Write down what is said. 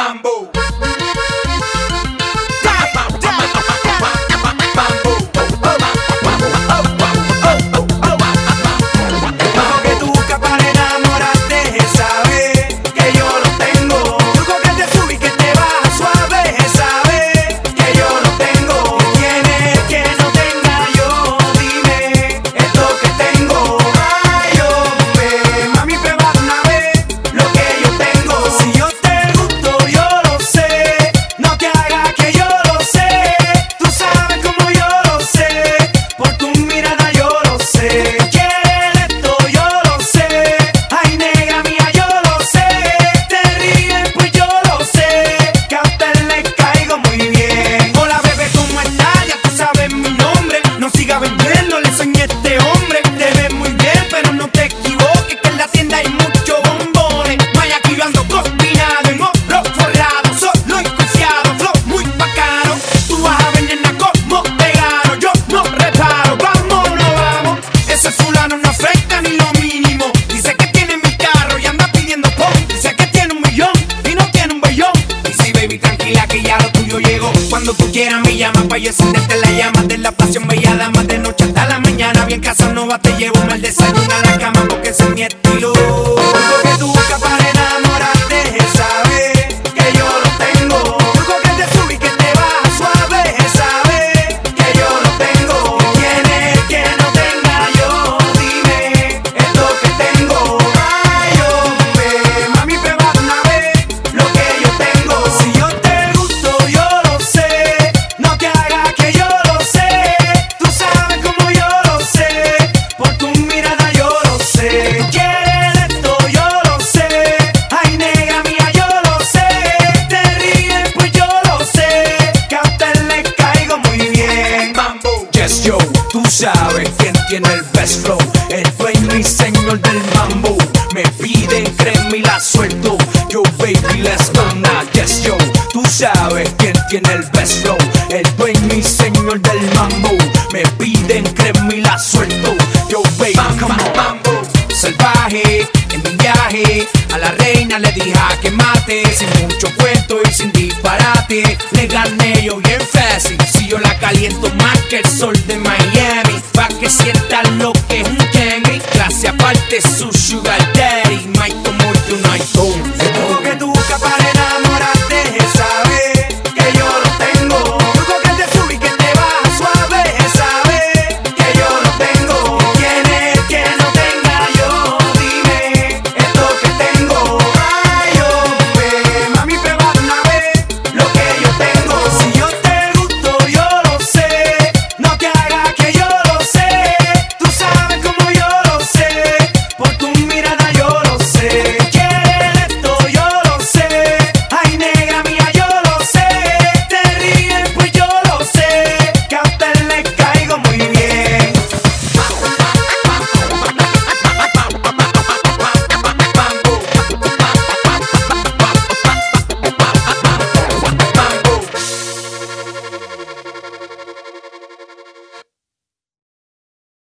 Mambo. Cuando tú quieras me llamas pa' yo encenderte la llama de la pasión bella dama de noche hasta la mañana. Bien Casanova te llevo mal desayuno a la cama porque ese es mi estilo. Lo que tú buscas para enamorarte, sabes que yo lo tengo. Luego que te subí que te vas suave, sabes que yo lo tengo. ¿Quién es que no tenga yo? Dime, es lo que tengo. Ay, hombre, mami, prueba de una vez lo que yo tengo. Si yo te gusto, yo lo sé. No te hagas que yo lo sé. Tú sabes como yo lo sé. Por tu mirada yo lo sé. Quieres esto, yo lo sé. Ay, nega mía, yo lo sé. Te ríes, pues yo lo sé. Que a usted le caigo muy bien. Mambo. Yes, yo, tú sabes quién tiene el best flow. El dueño y señor del mambo. Me piden crema y la suelto. Yo, baby, let's go now. Yes, yo, tú sabes quién tiene el best flow. El dueño y señor del mambo. Me piden crema y la suelto. Yo, baby, come on. Mambo. Salvaje, en mi viaje, a la reina le dije a que mate. Sin mucho cuento y sin disparate, le gané yo bien fácil. Si yo la caliento más que el sol de Miami, pa' que sienta lo que es un Kenny. Clase aparte su sugar daddy, Mike como yo no hay todo.